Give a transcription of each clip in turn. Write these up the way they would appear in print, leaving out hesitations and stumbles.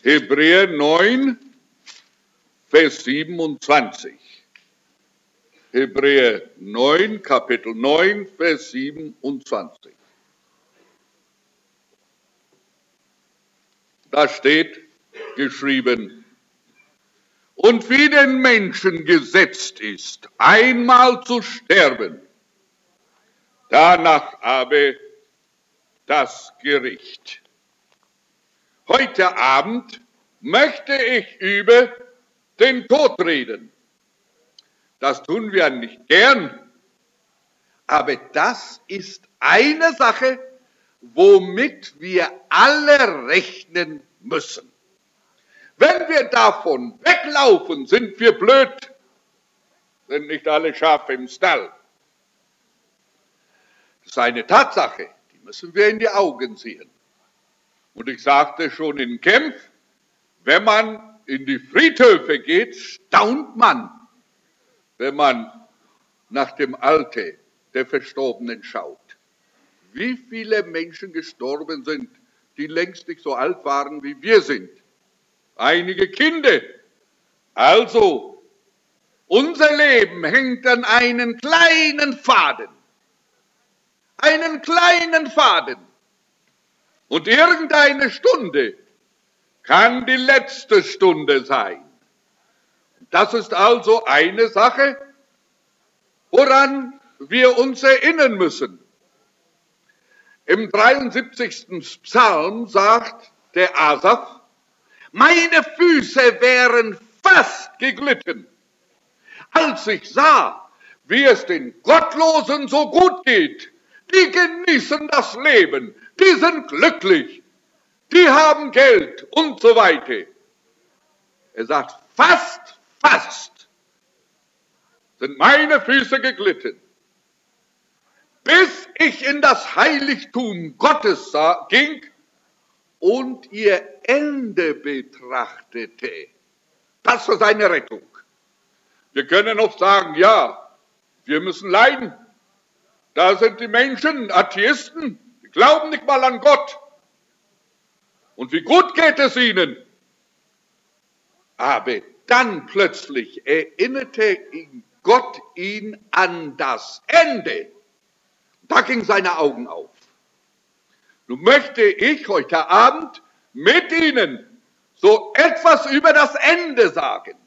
Hebräer 9, Vers 27. Hebräer 9, Kapitel 9, Vers 27. Da steht geschrieben: Und wie den Menschen gesetzt ist, einmal zu sterben, danach aber das Gericht. Heute Abend möchte ich über den Tod reden. Das tun wir nicht gern, aber das ist eine Sache, womit wir alle rechnen müssen. Wenn wir davon weglaufen, sind wir blöd, sind nicht alle Schafe im Stall. Das ist eine Tatsache, die müssen wir in die Augen sehen. Und ich sagte schon in Genf, wenn man in die Friedhöfe geht, staunt man, wenn man nach dem Alter der Verstorbenen schaut. Wie viele Menschen gestorben sind, die längst nicht so alt waren, wie wir sind. Einige Kinder. Also, unser Leben hängt an einen kleinen Faden. Einen kleinen Faden. Und irgendeine Stunde kann die letzte Stunde sein. Das ist also eine Sache, woran wir uns erinnern müssen. Im 73. Psalm sagt der Asaf: Meine Füße wären fast geglitten, als ich sah, wie es den Gottlosen so gut geht. Die genießen das Leben, die sind glücklich, die haben Geld und so weiter. Er sagt, fast sind meine Füße geglitten, bis ich in das Heiligtum Gottes ging und ihr Ende betrachtete. Das war seine Rettung. Wir können oft sagen, ja, wir müssen leiden. Da sind die Menschen, Atheisten, die glauben nicht mal an Gott. Und wie gut geht es ihnen? Aber dann plötzlich erinnerte Gott ihn an das Ende. Da gingen seine Augen auf. Nun möchte ich heute Abend mit Ihnen so etwas über das Ende sagen.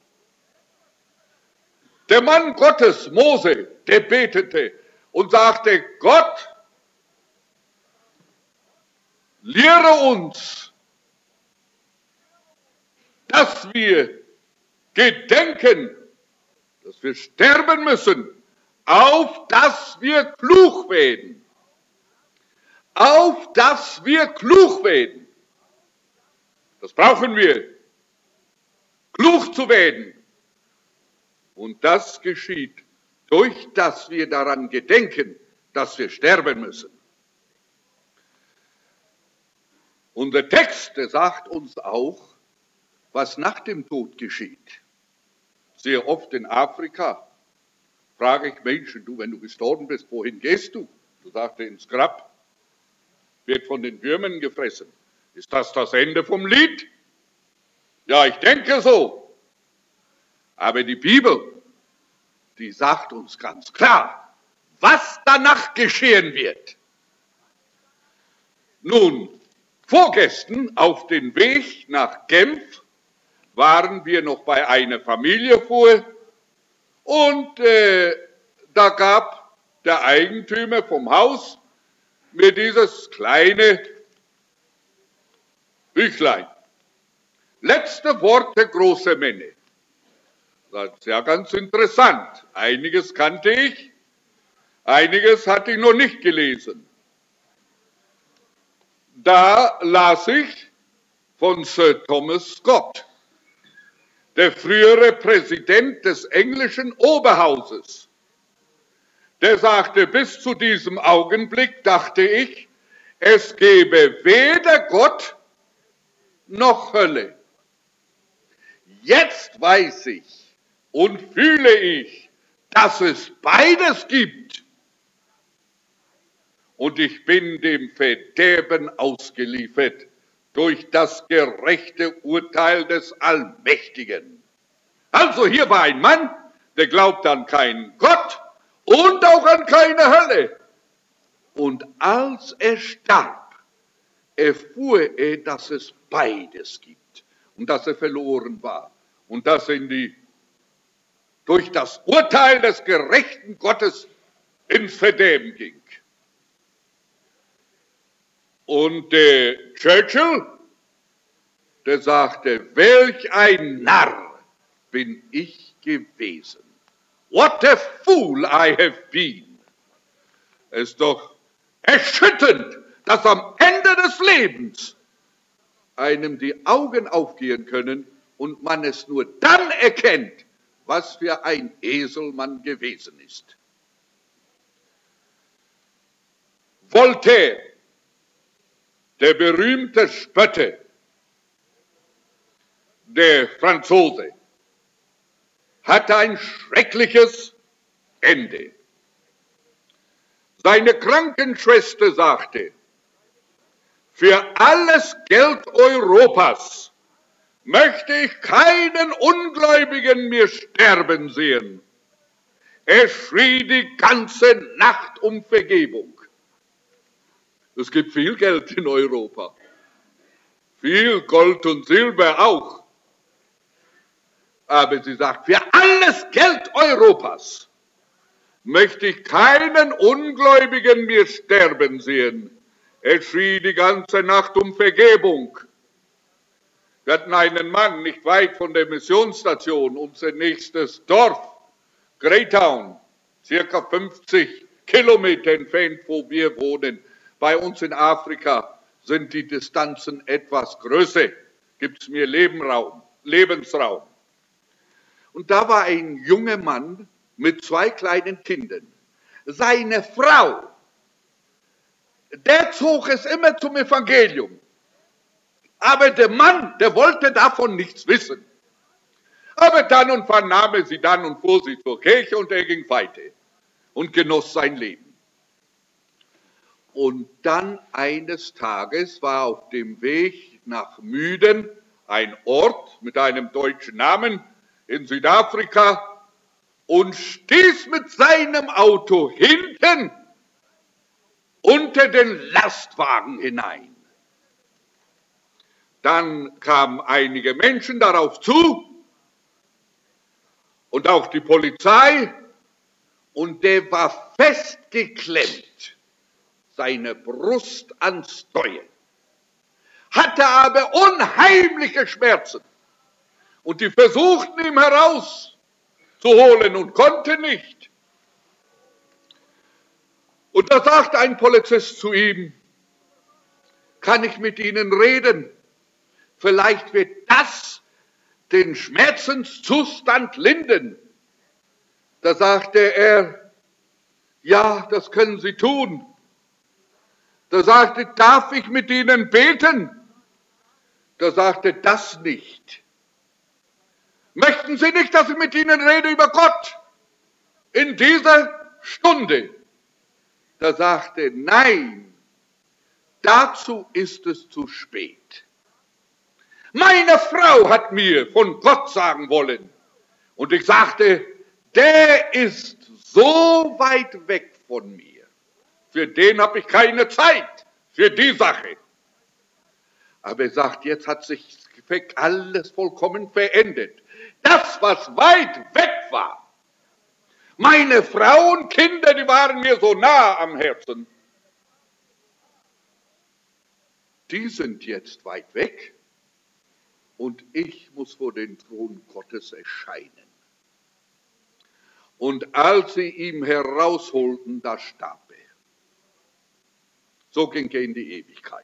Der Mann Gottes, Mose, der betete und sagte, Gott, lehre uns, dass wir gedenken, dass wir sterben müssen, auf dass wir klug werden. Auf dass wir klug werden. Das brauchen wir, klug zu werden. Und das geschieht durch, dass wir daran gedenken, dass wir sterben müssen. Unser Text, der sagt uns auch, was nach dem Tod geschieht. Sehr oft in Afrika frage ich Menschen, du, wenn du gestorben bist, wohin gehst du? Du sagst, ins Grab, wird von den Würmern gefressen. Ist das das Ende vom Lied? Ja, ich denke so. Aber die Bibel, die sagt uns ganz klar, was danach geschehen wird. Nun, vorgestern auf dem Weg nach Genf waren wir noch bei einer Familie vor und da gab der Eigentümer vom Haus mir dieses kleine Büchlein. Letzte Worte großer Männer. Das ist ja ganz interessant. Einiges kannte ich, einiges hatte ich noch nicht gelesen. Da las ich von Sir Thomas Scott, der frühere Präsident des englischen Oberhauses. Der sagte, bis zu diesem Augenblick dachte ich, es gäbe weder Gott noch Hölle. Jetzt weiß ich und fühle ich, dass es beides gibt. Und ich bin dem Verderben ausgeliefert, durch das gerechte Urteil des Allmächtigen. Also hier war ein Mann, der glaubt an keinen Gott und auch an keine Hölle. Und als er starb, erfuhr er, dass es beides gibt und dass er verloren war und dass er durch das Urteil des gerechten Gottes ins Verderben ging. Und der Churchill, der sagte, welch ein Narr bin ich gewesen. What a fool I have been. Es ist doch erschütternd, dass am Ende des Lebens einem die Augen aufgehen können und man es nur dann erkennt, was für ein Esel man gewesen ist. Voltaire, der berühmte Spötter, der Franzose, hatte ein schreckliches Ende. Seine Krankenschwester sagte, für alles Geld Europas möchte ich keinen Ungläubigen mehr sterben sehen. Er schrie die ganze Nacht um Vergebung. Es gibt viel Geld in Europa. Viel Gold und Silber auch. Aber sie sagt, für alles Geld Europas möchte ich keinen Ungläubigen mehr sterben sehen. Er schrie die ganze Nacht um Vergebung. Wir hatten einen Mann nicht weit von der Missionsstation, unser nächstes Dorf, Greytown, circa 50 Kilometer entfernt, wo wir wohnen. Bei uns in Afrika sind die Distanzen etwas größer, gibt es mehr Lebensraum. Und da war ein junger Mann mit 2 kleinen Kindern. Seine Frau, der zog es immer zum Evangelium. Aber der Mann, der wollte davon nichts wissen. Aber dann und wann nahm er sie dann und fuhr sie zur Kirche und er ging weiter und genoss sein Leben. Und dann eines Tages war auf dem Weg nach Müden, ein Ort mit einem deutschen Namen in Südafrika, und stieß mit seinem Auto hinten unter den Lastwagen hinein. Dann kamen einige Menschen darauf zu und auch die Polizei, und der war festgeklemmt, seine Brust ans Steuer, hatte aber unheimliche Schmerzen und die versuchten ihn herauszuholen und konnten nicht. Und da sagte ein Polizist zu ihm, kann ich mit Ihnen reden? Vielleicht wird das den Schmerzenszustand lindern. Da sagte er, ja, das können Sie tun. Da sagte, darf ich mit Ihnen beten? Da sagte, das nicht. Möchten Sie nicht, dass ich mit Ihnen rede über Gott? In dieser Stunde. Da sagte, nein, dazu ist es zu spät. Meine Frau hat mir von Gott sagen wollen. Und ich sagte, der ist so weit weg von mir. Für den habe ich keine Zeit, für die Sache. Aber er sagt, jetzt hat sich alles vollkommen verändert. Das, was weit weg war. Meine Frau und Kinder, die waren mir so nah am Herzen. Die sind jetzt weit weg. Und ich muss vor den Thron Gottes erscheinen. Und als sie ihn herausholten, da starb er. So ging er in die Ewigkeit.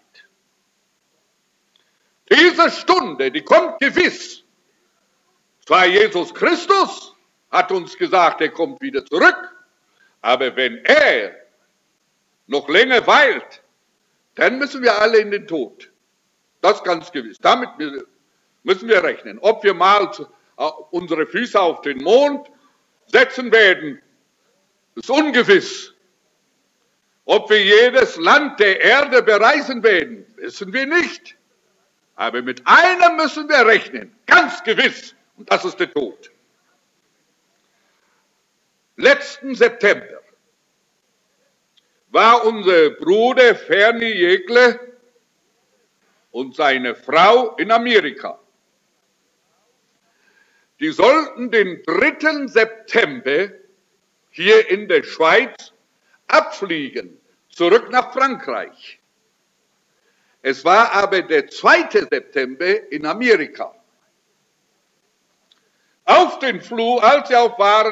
Diese Stunde, die kommt gewiss. Zwar Jesus Christus hat uns gesagt, er kommt wieder zurück. Aber wenn er noch länger weilt, dann müssen wir alle in den Tod. Das ist ganz gewiss. Damit müssen wir rechnen. Ob wir mal unsere Füße auf den Mond setzen werden, ist ungewiss. Ob wir jedes Land der Erde bereisen werden, wissen wir nicht. Aber mit einem müssen wir rechnen, ganz gewiss, und das ist der Tod. Letzten September war unser Bruder Ferni Jegle und seine Frau in Amerika. Die sollten den 3. September hier in der Schweiz abfliegen, zurück nach Frankreich. Es war aber der 2. September in Amerika. Auf den Flug, als sie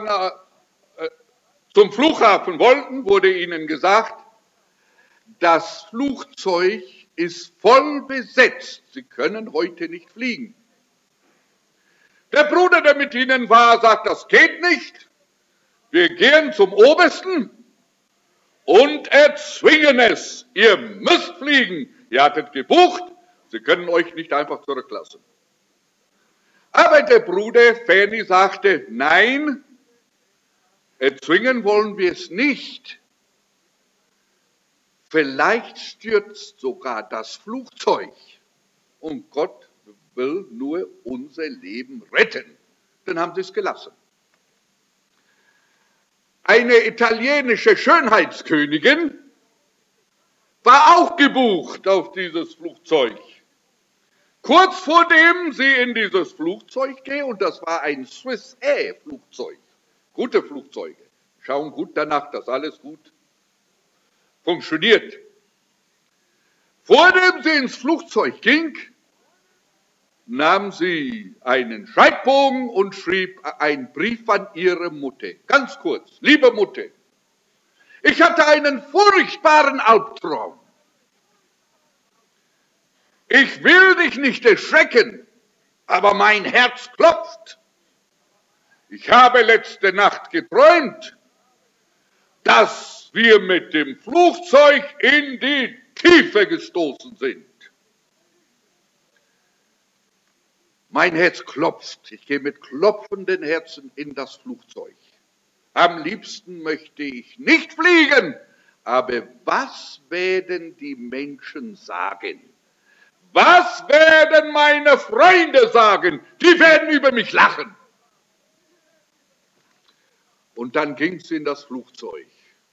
zum Flughafen wollten, wurde ihnen gesagt, das Flugzeug ist voll besetzt. Sie können heute nicht fliegen. Der Bruder, der mit ihnen war, sagt, das geht nicht. Wir gehen zum Obersten und erzwingen es. Ihr müsst fliegen. Ihr hattet gebucht. Sie können euch nicht einfach zurücklassen. Aber der Bruder Ferni sagte, nein, erzwingen wollen wir es nicht. Vielleicht stürzt sogar das Flugzeug und Gott will nur unser Leben retten. Dann haben sie es gelassen. Eine italienische Schönheitskönigin war auch gebucht auf dieses Flugzeug. Kurz vor dem sie in dieses Flugzeug ging, und das war ein Swiss Air Flugzeug, gute Flugzeuge, schauen gut danach, dass alles gut funktioniert. Vor dem sie ins Flugzeug ging, nahm sie einen Schreibbogen und schrieb einen Brief an ihre Mutter. Ganz kurz, liebe Mutter, ich hatte einen furchtbaren Albtraum. Ich will dich nicht erschrecken, aber mein Herz klopft. Ich habe letzte Nacht geträumt, dass wir mit dem Flugzeug in die Tiefe gestoßen sind. Mein Herz klopft. Ich gehe mit klopfenden Herzen in das Flugzeug. Am liebsten möchte ich nicht fliegen. Aber was werden die Menschen sagen? Was werden meine Freunde sagen? Die werden über mich lachen. Und dann ging sie in das Flugzeug.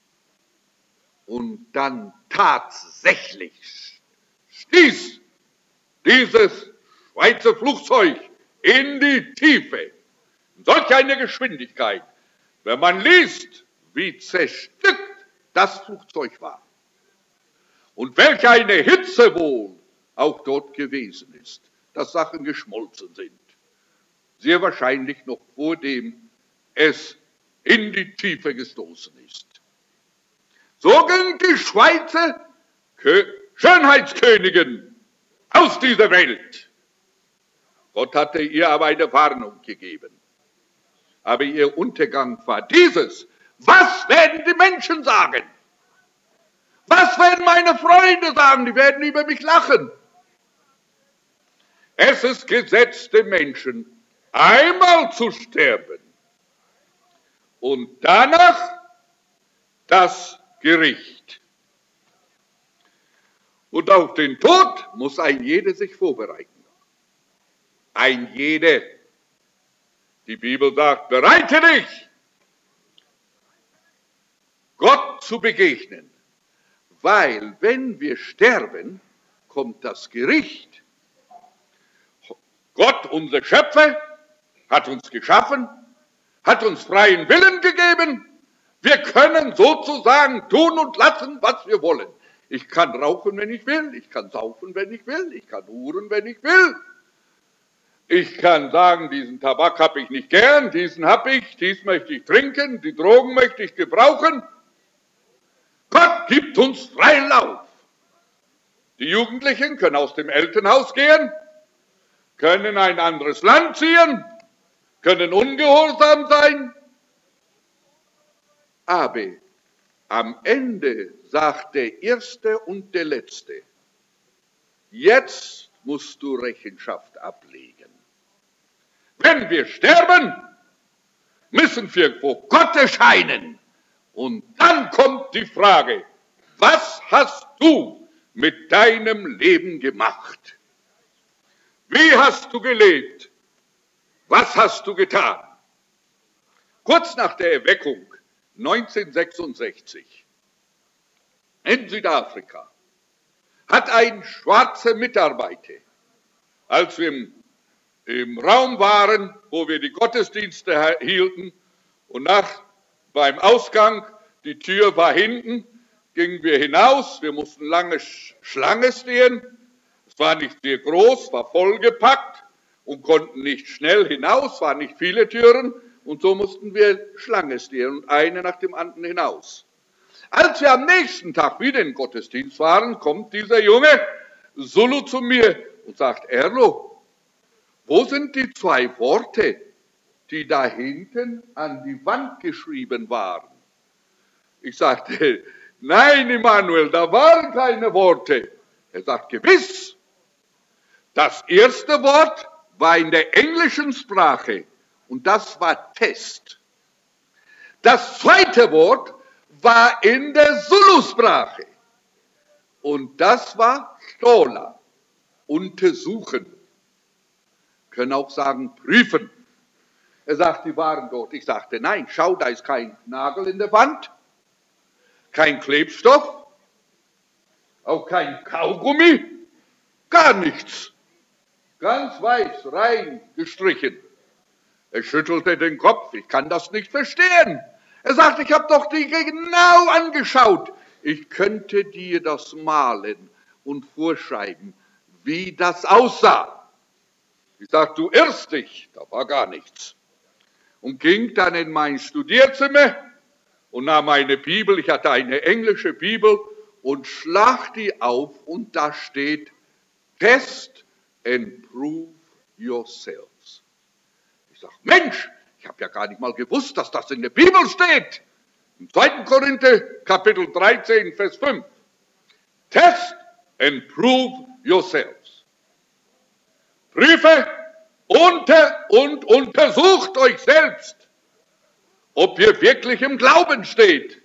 Und dann tatsächlich stieß dieses Schweizer Flugzeug in die Tiefe. In solch eine Geschwindigkeit, wenn man liest, wie zerstückt das Flugzeug war. Und welch eine Hitze wohl auch dort gewesen ist, dass Sachen geschmolzen sind. Sehr wahrscheinlich noch vor dem es in die Tiefe gestoßen ist. So ging die Schweizer Schönheitskönigin aus dieser Welt. Gott hatte ihr aber eine Warnung gegeben. Aber ihr Untergang war dieses: Was werden die Menschen sagen? Was werden meine Freunde sagen? Die werden über mich lachen. Es ist Gesetz dem Menschen, einmal zu sterben und danach das Gericht. Und auf den Tod muss ein jeder sich vorbereiten. Ein jeder. Die Bibel sagt, bereite dich, Gott zu begegnen. Weil wenn wir sterben, kommt das Gericht. Gott, unser Schöpfer, hat uns geschaffen, hat uns freien Willen gegeben. Wir können sozusagen tun und lassen, was wir wollen. Ich kann rauchen, wenn ich will. Ich kann saufen, wenn ich will. Ich kann huren, wenn ich will. Ich kann sagen, diesen Tabak habe ich nicht gern, diesen habe ich, dies möchte ich trinken, die Drogen möchte ich gebrauchen. Gott gibt uns freien Lauf. Die Jugendlichen können aus dem Elternhaus gehen, können in ein anderes Land ziehen, können ungehorsam sein. Aber am Ende sagt der Erste und der Letzte, jetzt musst du Rechenschaft ablegen. Wenn wir sterben, müssen wir vor Gott erscheinen. Und dann kommt die Frage, was hast du mit deinem Leben gemacht? Wie hast du gelebt? Was hast du getan? Kurz nach der Erweckung 1966 in Südafrika hat ein schwarzer Mitarbeiter, als wir im Raum waren, wo wir die Gottesdienste hielten und beim Ausgang, die Tür war hinten, gingen wir hinaus, wir mussten lange Schlange stehen, es war nicht sehr groß, war vollgepackt und konnten nicht schnell hinaus, waren nicht viele Türen und so mussten wir Schlange stehen und eine nach dem anderen hinaus. Als wir am nächsten Tag wieder in den Gottesdienst waren, kommt dieser junge Zulu zu mir und sagt, Erlo, wo sind die 2 Worte, die da hinten an die Wand geschrieben waren? Ich sagte, nein, Immanuel, da waren keine Worte. Er sagt, gewiss. Das erste Wort war in der englischen Sprache und das war Test. Das zweite Wort war in der Zulu-Sprache und das war Stola, untersuchen. Können auch sagen, prüfen. Er sagt, die waren dort. Ich sagte, nein, schau, da ist kein Nagel in der Wand, kein Klebstoff, auch kein Kaugummi, gar nichts. Ganz weiß, rein gestrichen. Er schüttelte den Kopf, ich kann das nicht verstehen. Er sagte, ich habe doch die genau angeschaut. Ich könnte dir das malen und vorschreiben, wie das aussah. Ich sagte, du irrst dich, da war gar nichts. Und ging dann in mein Studierzimmer und nahm meine Bibel, ich hatte eine englische Bibel, und schlag die auf und da steht, Test and prove yourselves. Ich sage, Mensch, ich habe ja gar nicht mal gewusst, dass das in der Bibel steht. Im 2. Korinther, Kapitel 13, Vers 5. Test and prove yourselves. Prüfe und untersucht euch selbst, ob ihr wirklich im Glauben steht.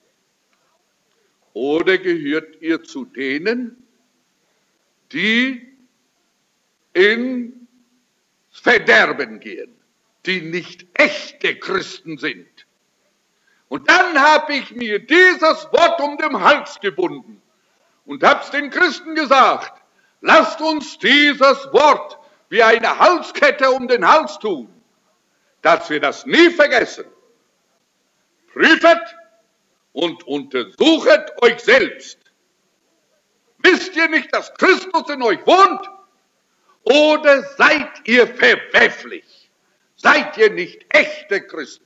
Oder gehört ihr zu denen, die ins Verderben gehen, die nicht echte Christen sind? Und dann habe ich mir dieses Wort um den Hals gebunden und habe es den Christen gesagt, lasst uns dieses Wort wie eine Halskette um den Hals tun, dass wir das nie vergessen. Prüfet und untersuchet euch selbst. Wisst ihr nicht, dass Christus in euch wohnt? Oder seid ihr verwerflich? Seid ihr nicht echte Christen?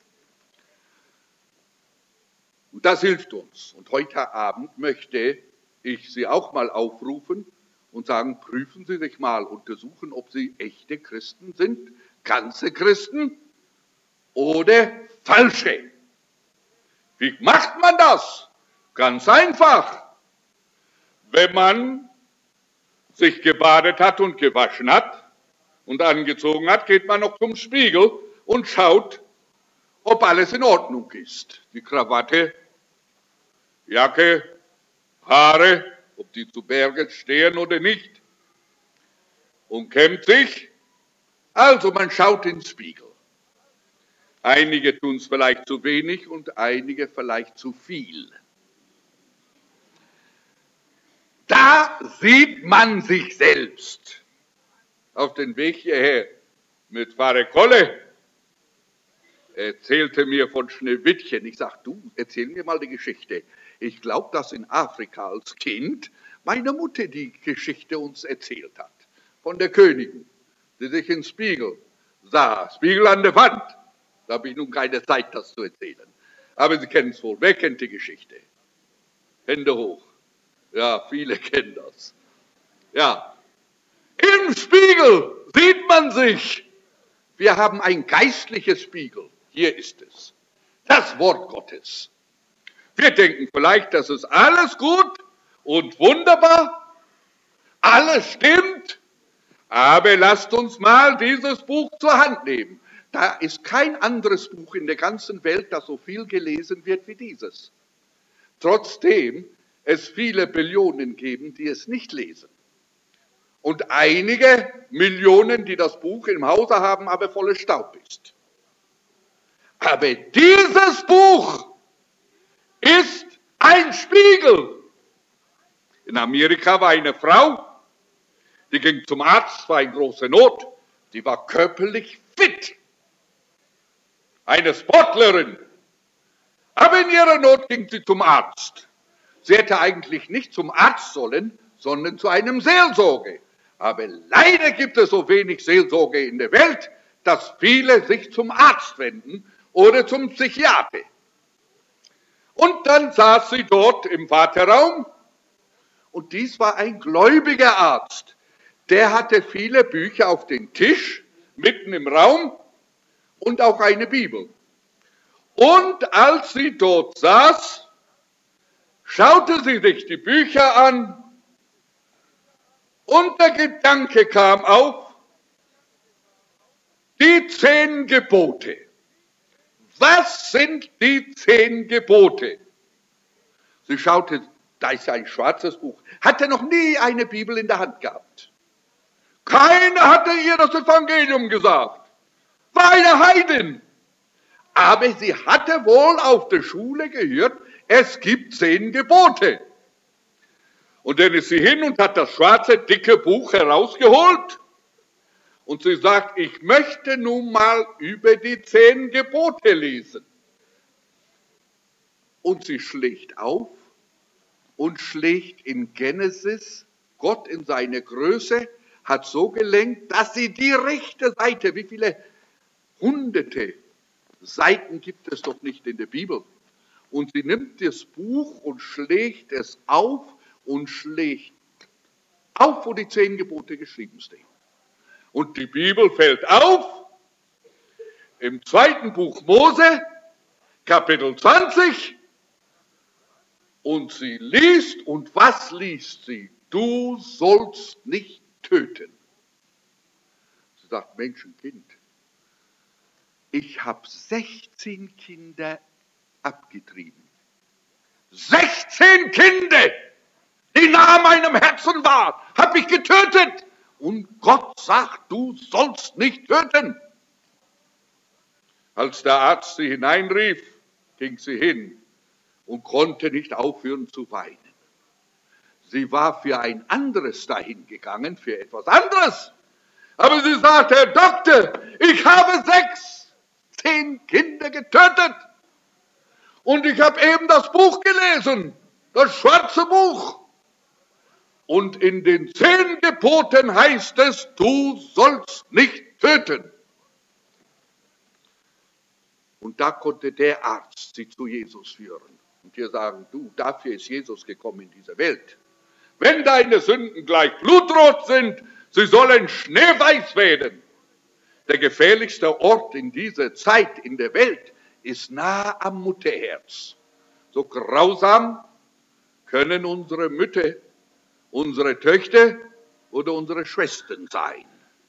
Und das hilft uns. Und heute Abend möchte ich Sie auch mal aufrufen und sagen, prüfen Sie sich mal, untersuchen, ob Sie echte Christen sind, ganze Christen oder falsche. Wie macht man das? Ganz einfach. Wenn man sich gebadet hat und gewaschen hat und angezogen hat, geht man noch zum Spiegel und schaut, ob alles in Ordnung ist. Die Krawatte, Jacke, Haare, ob die zu Berge stehen oder nicht. Und kämmt sich. Also man schaut in den Spiegel. Einige tun es vielleicht zu wenig und einige vielleicht zu viel. Da sieht man sich selbst. Auf den Weg hierher mit Pfarrer Kolle erzählte mir von Schneewittchen. Ich sag, du, erzähl mir mal die Geschichte. Ich glaube, dass in Afrika als Kind meine Mutter die Geschichte uns erzählt hat. Von der Königin, die sich im Spiegel sah. Spiegel an der Wand. Da habe ich nun keine Zeit, das zu erzählen. Aber Sie kennen es wohl. Wer kennt die Geschichte? Hände hoch. Ja, viele kennen das. Ja. Im Spiegel sieht man sich. Wir haben ein geistliches Spiegel. Hier ist es. Das Wort Gottes. Wir denken vielleicht, das ist alles gut und wunderbar. Alles stimmt. Aber lasst uns mal dieses Buch zur Hand nehmen. Da ist kein anderes Buch in der ganzen Welt, das so viel gelesen wird wie dieses. Trotzdem es viele Billionen geben, die es nicht lesen. und einige Millionen, die das Buch im Hause haben, aber voller Staub ist. Aber dieses Buch ist ein Spiegel. In Amerika war eine Frau, die ging zum Arzt, war in großer Not, die war körperlich fit. Eine Sportlerin. Aber in ihrer Not ging sie zum Arzt. Sie hätte eigentlich nicht zum Arzt sollen, sondern zu einem Seelsorger. Aber leider gibt es so wenig Seelsorger in der Welt, dass viele sich zum Arzt wenden oder zum Psychiater. Und dann saß sie dort im Warteraum und dies war ein gläubiger Arzt. Der hatte viele Bücher auf den Tisch, mitten im Raum und auch eine Bibel. Und als sie dort saß, schaute sie sich die Bücher an und der Gedanke kam auf, die 10 Gebote. Was sind die 10 Gebote? Sie schaute, da ist ein schwarzes Buch, hatte noch nie eine Bibel in der Hand gehabt. Keiner hatte ihr das Evangelium gesagt. War eine Heidin. Aber sie hatte wohl auf der Schule gehört, es gibt 10 Gebote. Und dann ist sie hin und hat das schwarze, dicke Buch herausgeholt. Und sie sagt, ich möchte nun mal über die 10 Gebote lesen. Und sie schlägt auf und schlägt in Genesis, Gott in seiner Größe hat so gelenkt, dass sie die rechte Seite, wie viele hunderte Seiten gibt es doch nicht in der Bibel. Und sie nimmt das Buch und schlägt es auf und schlägt auf, wo die 10 Gebote geschrieben stehen. Und die Bibel fällt auf im 2. Buch Mose, Kapitel 20. Und sie liest, und was liest sie? Du sollst nicht töten. Sie sagt, Menschenkind, ich habe 16 Kinder abgetrieben. 16 Kinder, die nahe meinem Herzen waren, habe ich getötet. Und Gott sagt, du sollst nicht töten. Als der Arzt sie hineinrief, ging sie hin und konnte nicht aufhören zu weinen. Sie war für ein anderes dahin gegangen, für etwas anderes. Aber sie sagte, Herr Doktor, ich habe 16 Kinder getötet. Und ich habe eben das Buch gelesen, das schwarze Buch. Und in den 10 Geboten heißt es, du sollst nicht töten. Und da konnte der Arzt sie zu Jesus führen und dir sagen, du, dafür ist Jesus gekommen in diese Welt. Wenn deine Sünden gleich blutrot sind, sie sollen schneeweiß werden. Der gefährlichste Ort in dieser Zeit in der Welt ist nah am Mutterherz. So grausam können unsere Mütter, unsere Töchter oder unsere Schwestern sein.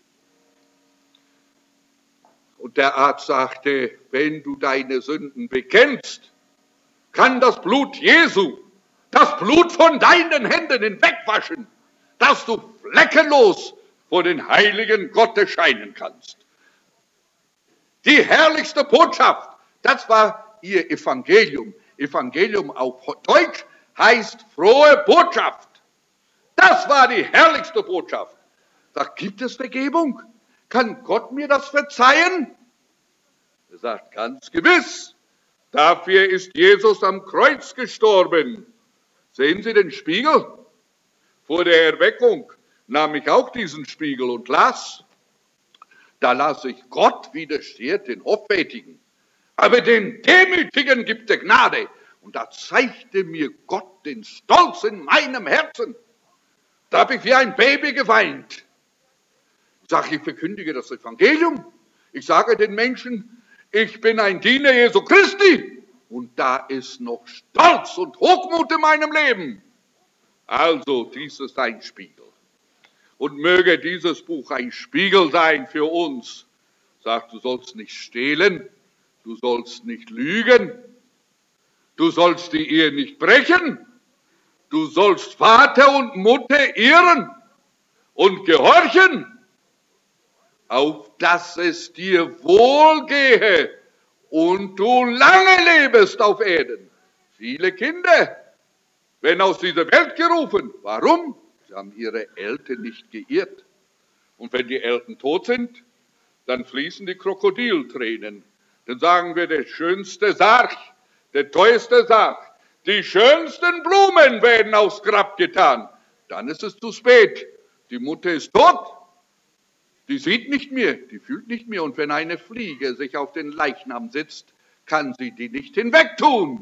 Und der Arzt sagte, wenn du deine Sünden bekennst, kann das Blut Jesu, das Blut von deinen Händen hinwegwaschen, dass du fleckenlos vor den Heiligen Gott erscheinen kannst. Die herrlichste Botschaft, das war ihr Evangelium. Evangelium auf Deutsch heißt frohe Botschaft. Das war die herrlichste Botschaft. Sagt, gibt es Vergebung? Kann Gott mir das verzeihen? Er sagt, ganz gewiss. Dafür ist Jesus am Kreuz gestorben. Sehen Sie den Spiegel? Vor der Erweckung nahm ich auch diesen Spiegel und las. Da las ich, Gott widersteht den Hoffärtigen, aber den Demütigen gibt er Gnade. Und da zeigte mir Gott den Stolz in meinem Herzen. Da habe ich wie ein Baby geweint. Ich sage, ich verkündige das Evangelium. Ich sage den Menschen, ich bin ein Diener Jesu Christi. Und da ist noch Stolz und Hochmut in meinem Leben. Also, dies ist ein Spiegel. Und möge dieses Buch ein Spiegel sein für uns. Sagt, du sollst nicht stehlen, du sollst nicht lügen, du sollst die Ehe nicht brechen, du sollst Vater und Mutter ehren und gehorchen, auf dass es dir wohlgehe und du lange lebest auf Erden. Viele Kinder werden aus dieser Welt gerufen. Warum? Sie haben ihre Eltern nicht geirrt. Und wenn die Eltern tot sind, dann fließen die Krokodiltränen. Dann sagen wir, der schönste Sarg, der teuerste Sarg, die schönsten Blumen werden aufs Grab getan. Dann ist es zu spät. Die Mutter ist tot. Die sieht nicht mehr, die fühlt nicht mehr. Und wenn eine Fliege sich auf den Leichnam sitzt, kann sie die nicht hinwegtun.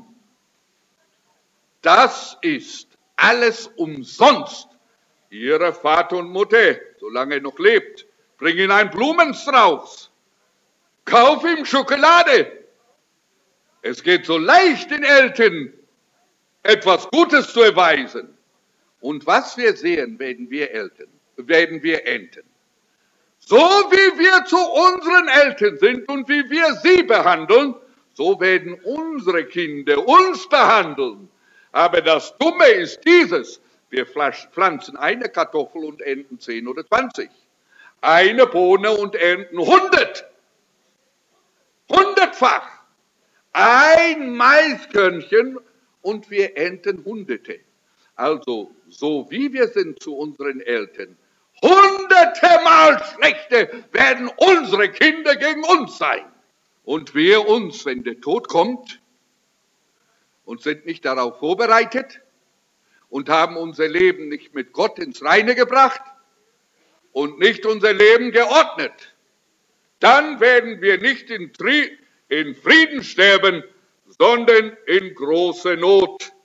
Das ist alles umsonst. Ihre Vater und Mutter, solange er noch lebt, bring ihm einen Blumenstrauß. Kauf ihm Schokolade. Es geht so leicht, den Eltern etwas Gutes zu erweisen. Und was wir sehen, werden wir ernten. So wie wir zu unseren Eltern sind und wie wir sie behandeln, so werden unsere Kinder uns behandeln. Aber das Dumme ist dieses: Wir pflanzen eine Kartoffel und ernten 10 oder 20. Eine Bohne und ernten 100. 100-fach. Ein Maiskörnchen und wir ernten Hunderte. Also, so wie wir sind zu unseren Eltern, 100-mal schlechter werden unsere Kinder gegen uns sein. Und wir uns, wenn der Tod kommt, und sind nicht darauf vorbereitet und haben unser Leben nicht mit Gott ins Reine gebracht und nicht unser Leben geordnet, dann werden wir nicht in Frieden sterben, sondern in großer Not.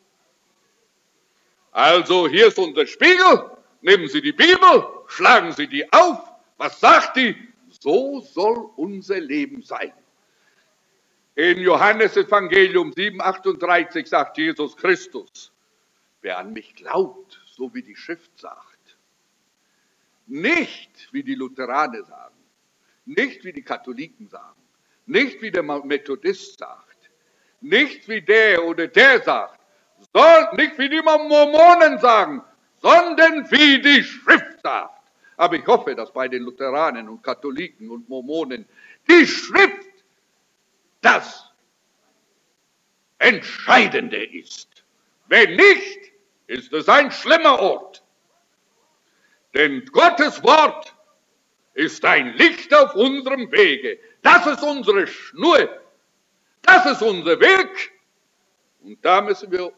Also hier ist unser Spiegel, nehmen Sie die Bibel, schlagen Sie die auf. Was sagt die? So soll unser Leben sein. In Johannes Evangelium 7,38 sagt Jesus Christus: Wer an mich glaubt, so wie die Schrift sagt, nicht wie die Lutheraner sagen, nicht wie die Katholiken sagen, nicht wie der Methodist sagt, nicht wie der oder der sagt, nicht wie die Mormonen sagen, sondern wie die Schrift sagt. Aber ich hoffe, dass bei den Lutheranern und Katholiken und Mormonen die Schrift das Entscheidende ist. Wenn nicht, ist es ein schlimmer Ort. Denn Gottes Wort ist ein Licht auf unserem Wege. Das ist unsere Schnur. Das ist unser Weg. Und da müssen wir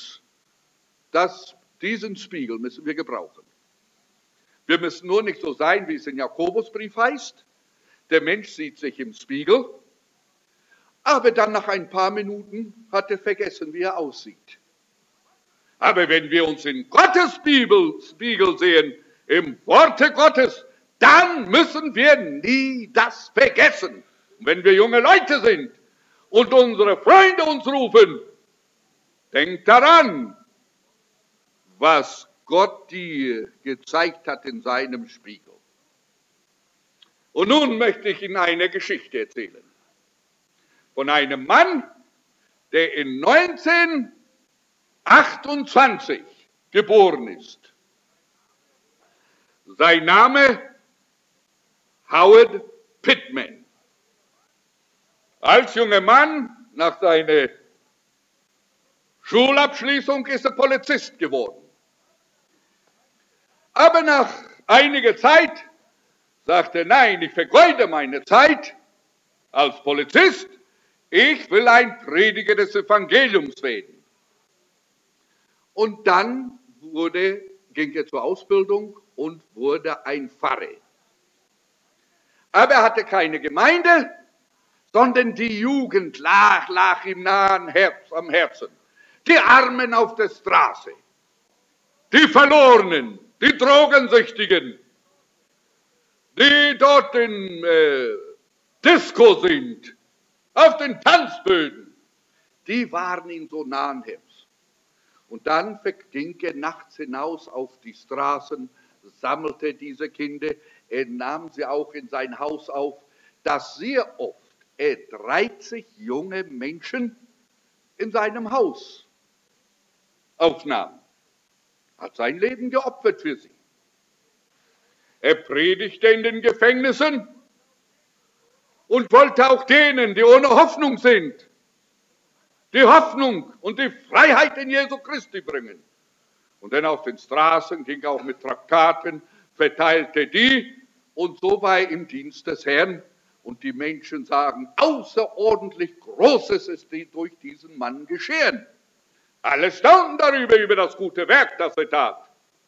diesen Spiegel müssen wir gebrauchen. Wir müssen nur nicht so sein, wie es in Jakobusbrief heißt. Der Mensch sieht sich im Spiegel, aber dann nach ein paar Minuten hat er vergessen, wie er aussieht. Aber wenn wir uns in Gottes Spiegel sehen, im Worte Gottes, dann müssen wir nie das vergessen. Und wenn wir junge Leute sind und unsere Freunde uns rufen, denkt daran, was Gott dir gezeigt hat in seinem Spiegel. Und nun möchte ich Ihnen eine Geschichte erzählen. Von einem Mann, der in 1928 geboren ist. Sein Name Howard Pittman. Als junger Mann, nach seiner Schulabschließung, ist er Polizist geworden. Aber nach einiger Zeit sagte er: Nein, ich vergeude meine Zeit als Polizist. Ich will ein Prediger des Evangeliums werden. Und dann ging er zur Ausbildung und wurde ein Pfarrer. Aber er hatte keine Gemeinde, sondern die Jugend lag ihm nah am Herzen. Die Armen auf der Straße, die Verlorenen, die Drogensüchtigen, die dort in Disco sind, auf den Tanzböden, die waren ihm so nah am Herzen. Und dann ging er nachts hinaus auf die Straßen, sammelte diese Kinder, er nahm sie auch in sein Haus auf, dass sehr oft er 30 junge Menschen in seinem Haus aufnahm, hat sein Leben geopfert für sie. Er predigte in den Gefängnissen und wollte auch denen, die ohne Hoffnung sind, die Hoffnung und die Freiheit in Jesu Christi bringen. Und dann auf den Straßen ging auch mit Traktaten, verteilte die, und so war er im Dienst des Herrn. Und die Menschen sagen, außerordentlich Großes ist durch diesen Mann geschehen. Alle staunten darüber, über das gute Werk, das er tat.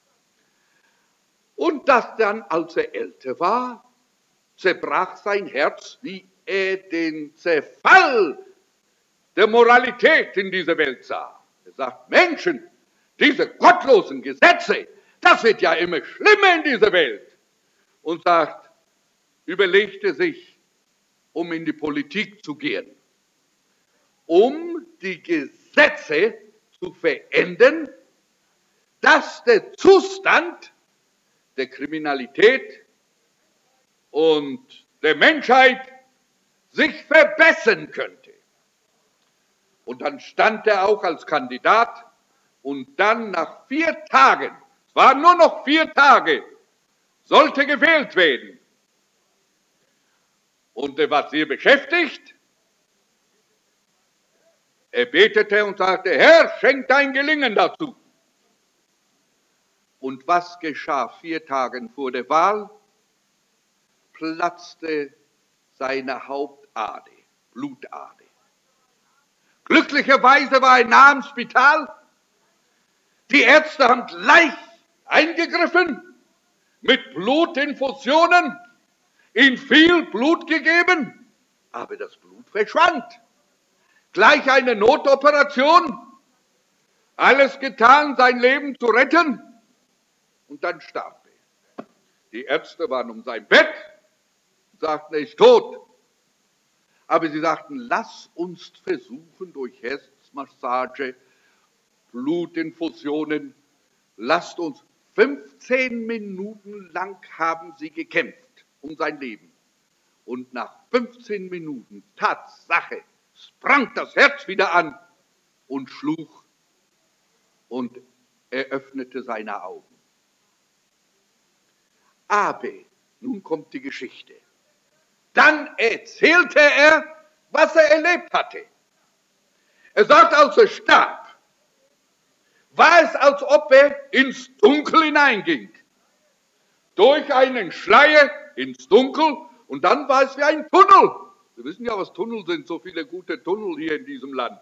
Und das dann, als er älter war, zerbrach sein Herz, wie er den Zerfall der Moralität in dieser Welt sah. Er sagt, Menschen, diese gottlosen Gesetze, das wird ja immer schlimmer in dieser Welt. Und sagt, überlegte sich, um in die Politik zu gehen, um die Gesetze zu verändern, dass der Zustand der Kriminalität und der Menschheit sich verbessern könnte. Und dann stand er auch als Kandidat und dann nach 4 Tagen, es waren nur noch 4 Tage, sollte gewählt werden. Und er war sehr beschäftigt. Er betete und sagte, Herr, schenk dein Gelingen dazu. Und was geschah 4 Tage vor der Wahl? Platzte seine Hauptader, Blutader. Glücklicherweise war er nah am Spital. Die Ärzte haben gleich eingegriffen, mit Blutinfusionen, ihm viel Blut gegeben, aber das Blut verschwand. Gleich eine Notoperation, alles getan, sein Leben zu retten, und dann starb er. Die Ärzte waren um sein Bett, sagten, er ist tot. Aber sie sagten, lass uns versuchen, durch Herzmassage, Blutinfusionen, lasst uns 15 Minuten lang haben sie gekämpft um sein Leben. Und nach 15 Minuten, Tatsache, sprang das Herz wieder an und schlug und er öffnete seine Augen. Aber, nun kommt die Geschichte. Dann erzählte er, was er erlebt hatte. Er sagt, als er starb, war es, als ob er ins Dunkel hineinging. Durch einen Schleier ins Dunkel, und dann war es wie ein Tunnel. Sie wissen ja, was Tunnel sind, so viele gute Tunnel hier in diesem Land.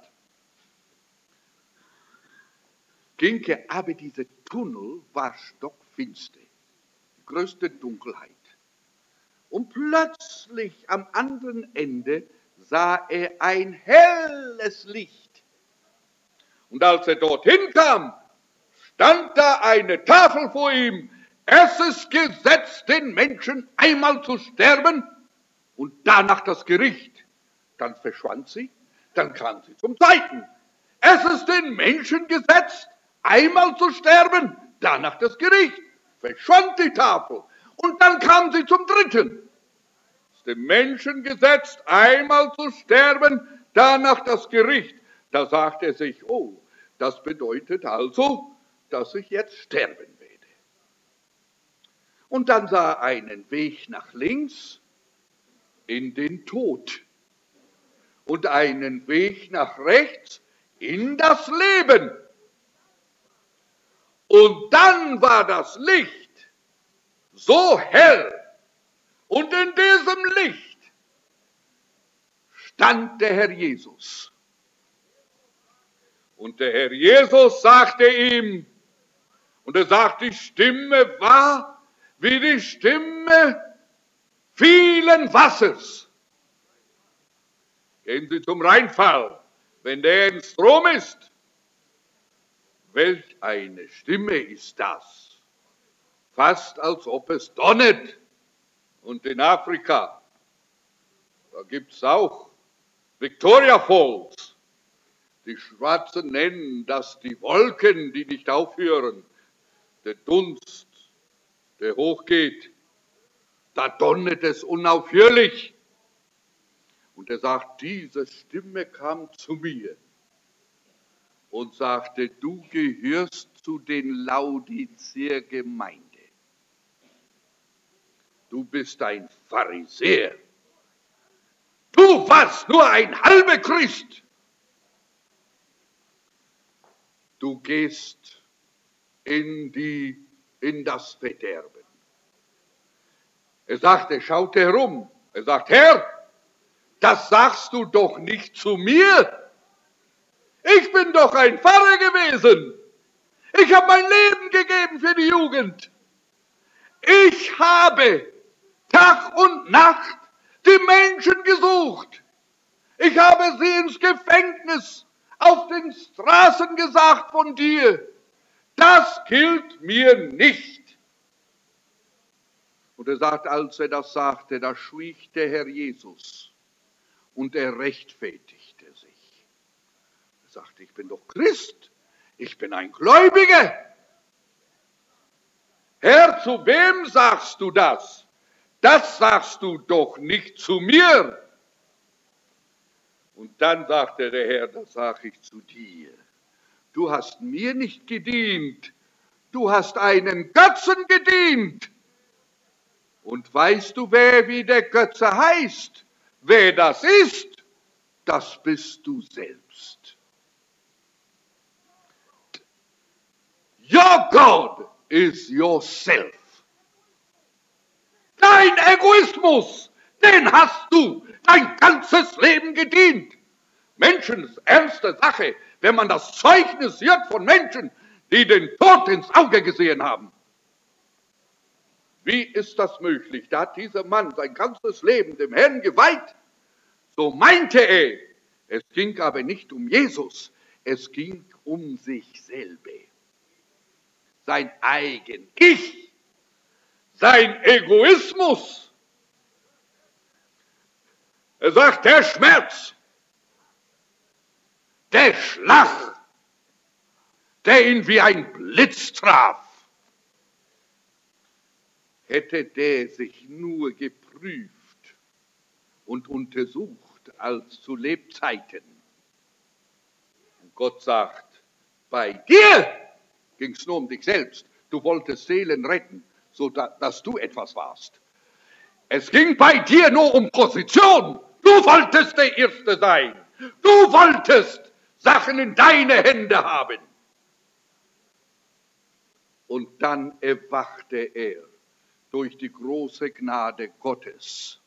Ging er, aber dieser Tunnel war stockfinster, die größte Dunkelheit. Und plötzlich am anderen Ende sah er ein helles Licht. Und als er dorthin kam, stand da eine Tafel vor ihm. Es ist gesetzt, den Menschen einmal zu sterben und danach das Gericht. Dann verschwand sie, dann kam sie zum zweiten. Es ist den Menschen gesetzt, einmal zu sterben, danach das Gericht. Verschwand die Tafel und dann kam sie zum dritten. Es ist dem Menschen gesetzt, einmal zu sterben, danach das Gericht. Da sagt er sich, oh, das bedeutet also, dass ich jetzt sterben werde. Und dann sah er einen Weg nach links in den Tod und einen Weg nach rechts in das Leben. Und dann war das Licht so hell und in diesem Licht stand der Herr Jesus. Und der Herr Jesus sagte ihm, und er sagt, die Stimme war wie die Stimme vielen Wassers. Gehen Sie zum Rheinfall, wenn der in Strom ist. Welch eine Stimme ist das? Fast als ob es donnert. Und in Afrika, da gibt es auch Victoria Falls. Die Schwarzen nennen das die Wolken, die nicht aufhören. Der Dunst, der hochgeht, da donnert es unaufhörlich. Und er sagt, diese Stimme kam zu mir und sagte, du gehörst zu den Laodiceer Gemeinde. du bist ein Pharisäer. Du warst nur ein halber Christ. Du gehst in das Verderben. Er schaute herum. Er sagt, Herr, das sagst du doch nicht zu mir. Ich bin doch ein Pfarrer gewesen. Ich habe mein Leben gegeben für die Jugend. Ich habe Tag und Nacht die Menschen gesucht. Ich habe sie ins Gefängnis, auf den Straßen gesagt von dir. Das gilt mir nicht. Und er sagt, als er das sagte, da schwieg der Herr Jesus und er rechtfertigte sich. Er sagte, ich bin doch Christ, ich bin ein Gläubiger. Herr, zu wem sagst du das? Das sagst du doch nicht zu mir. Und dann sagte der Herr, das sage ich zu dir. Du hast mir nicht gedient, du hast einen Götzen gedient. Und weißt du, wie der Götze heißt? Wer das ist, das bist du selbst. Your God is yourself. Dein Egoismus, den hast du dein ganzes Leben gedient. Menschen ist ernste Sache, wenn man das Zeugnis hört von Menschen, die den Tod ins Auge gesehen haben. Wie ist das möglich? Da hat dieser Mann sein ganzes Leben dem Herrn geweiht. So meinte er. Es ging aber nicht um Jesus, es ging um sich selber. Sein eigen Ich, sein Egoismus. Er sagt, der Schmerz, der Schlag, der ihn wie ein Blitz traf, hätte der sich nur geprüft und untersucht als zu Lebzeiten. Und Gott sagt, bei dir ging es nur um dich selbst. Du wolltest Seelen retten, so dass du etwas warst. Es ging bei dir nur um Position. Du wolltest der Erste sein. Du wolltest Sachen in deine Hände haben. Und dann erwachte er durch die große Gnade Gottes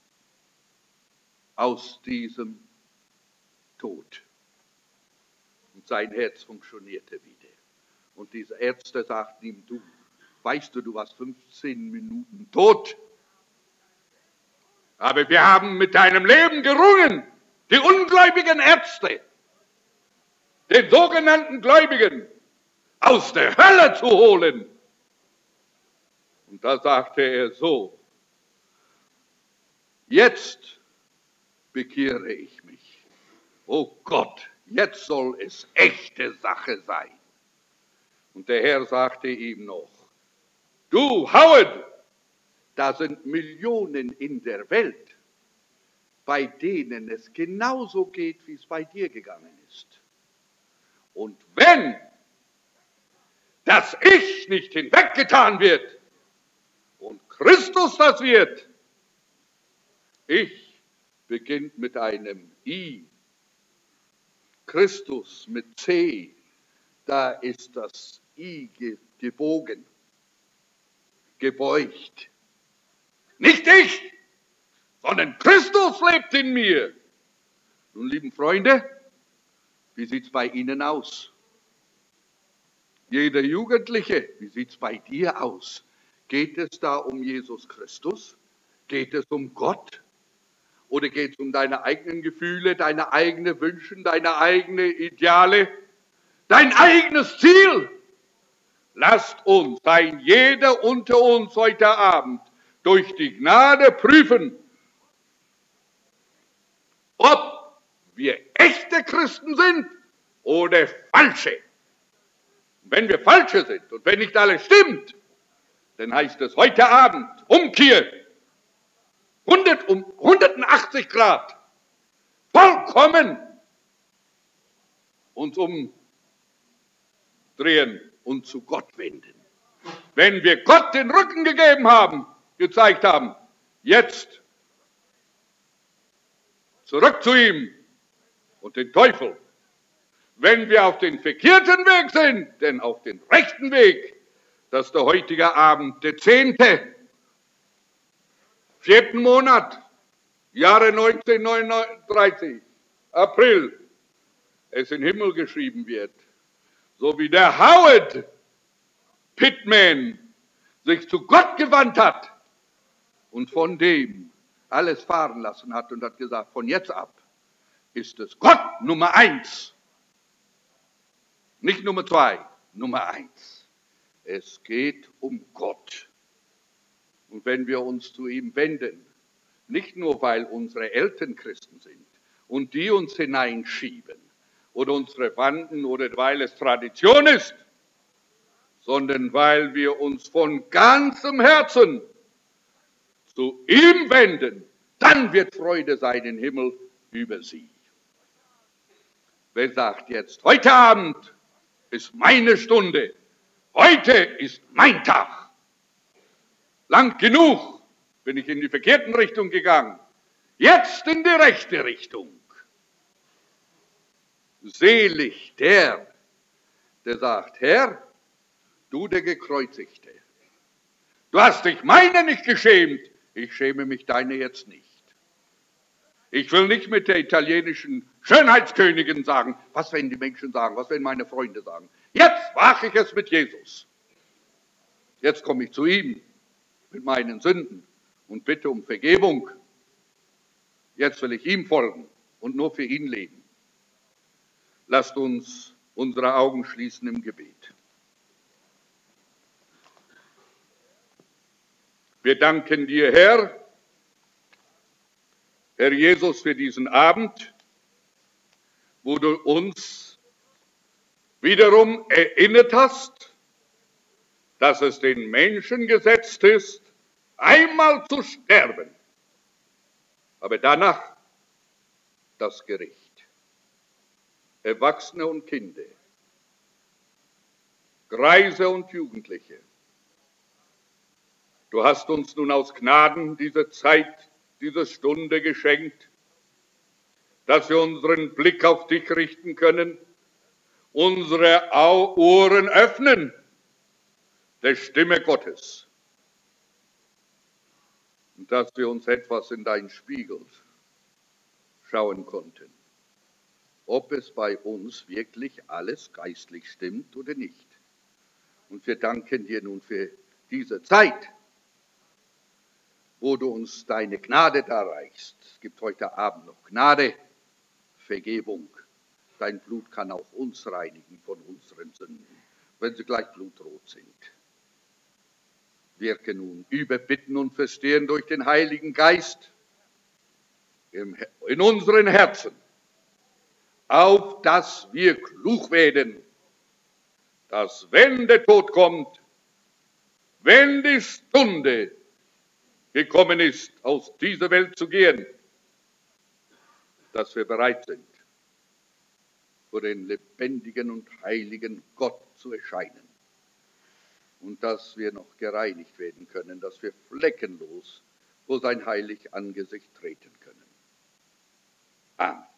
aus diesem Tod. Und sein Herz funktionierte wieder. Und diese Ärzte sagten ihm, du, weißt du, du warst 15 Minuten tot. Aber wir haben mit deinem Leben gerungen, die ungläubigen Ärzte, den sogenannten Gläubigen, aus der Hölle zu holen. Und da sagte er so, jetzt bekehre ich mich. Oh Gott, jetzt soll es echte Sache sein. Und der Herr sagte ihm noch, du Howard, da sind Millionen in der Welt, bei denen es genauso geht, wie es bei dir gegangen ist. Und wenn das Ich nicht hinweggetan wird und Christus das wird, Ich beginnt mit einem I, Christus mit C, da ist das I gebogen, gebeugt. Nicht ich, sondern Christus lebt in mir. Nun, lieben Freunde, wie sieht es bei Ihnen aus? Jeder Jugendliche, wie sieht es bei dir aus? Geht es da um Jesus Christus? Geht es um Gott? Oder geht es um deine eigenen Gefühle, deine eigenen Wünsche, deine eigenen Ideale, dein eigenes Ziel? Lasst uns, ein jeder unter uns heute Abend, durch die Gnade prüfen, ob wir echte Christen sind oder falsche. Wenn wir falsche sind und wenn nicht alles stimmt, dann heißt es heute Abend Umkehr, 180 Grad, vollkommen uns umdrehen und zu Gott wenden. Wenn wir Gott den Rücken gegeben haben, gezeigt haben. Jetzt zurück zu ihm und den Teufel. Wenn wir auf den verkehrten Weg sind, denn auf den rechten Weg, das ist der heutige Abend, der 10., 4. Monat, Jahre 1939, April, es in den Himmel geschrieben wird, so wie der Howard Pittman sich zu Gott gewandt hat und von dem alles fahren lassen hat und hat gesagt, von jetzt ab ist es Gott Nummer 1. Nicht Nummer 2, Nummer 1. Es geht um Gott. Und wenn wir uns zu ihm wenden, nicht nur weil unsere Eltern Christen sind und die uns hineinschieben oder unsere Banden oder weil es Tradition ist, sondern weil wir uns von ganzem Herzen zu ihm wenden, dann wird Freude sein im Himmel über sie. Wer sagt jetzt, heute Abend ist meine Stunde, heute ist mein Tag. Lang genug bin ich in die verkehrten Richtung gegangen, jetzt in die rechte Richtung. Selig der sagt, Herr, du der Gekreuzigte, du hast dich meine nicht geschämt, ich schäme mich deine jetzt nicht. Ich will nicht mit der italienischen Schönheitskönigin sagen, was werden die Menschen sagen, was werden meine Freunde sagen. Jetzt wage ich es mit Jesus. Jetzt komme ich zu ihm mit meinen Sünden und bitte um Vergebung. Jetzt will ich ihm folgen und nur für ihn leben. Lasst uns unsere Augen schließen im Gebet. Wir danken dir, Herr Jesus, für diesen Abend, wo du uns wiederum erinnert hast, dass es den Menschen gesetzt ist, einmal zu sterben, aber danach das Gericht. Erwachsene und Kinder, Greise und Jugendliche. Du hast uns nun aus Gnaden diese Zeit, diese Stunde geschenkt, dass wir unseren Blick auf dich richten können, unsere Ohren öffnen der Stimme Gottes und dass wir uns etwas in deinen Spiegel schauen konnten, ob es bei uns wirklich alles geistlich stimmt oder nicht. Und wir danken dir nun für diese Zeit, wo du uns deine Gnade darreichst. Es gibt heute Abend noch Gnade, Vergebung. Dein Blut kann auch uns reinigen von unseren Sünden, wenn sie gleich blutrot sind. Wirke nun überbitten und verstehen durch den Heiligen Geist in unseren Herzen, auf dass wir klug werden, dass wenn der Tod kommt, wenn die Stunde gekommen ist, aus dieser Welt zu gehen, dass wir bereit sind, vor den lebendigen und heiligen Gott zu erscheinen. Und dass wir noch gereinigt werden können, dass wir fleckenlos vor sein heilig Angesicht treten können. Amen.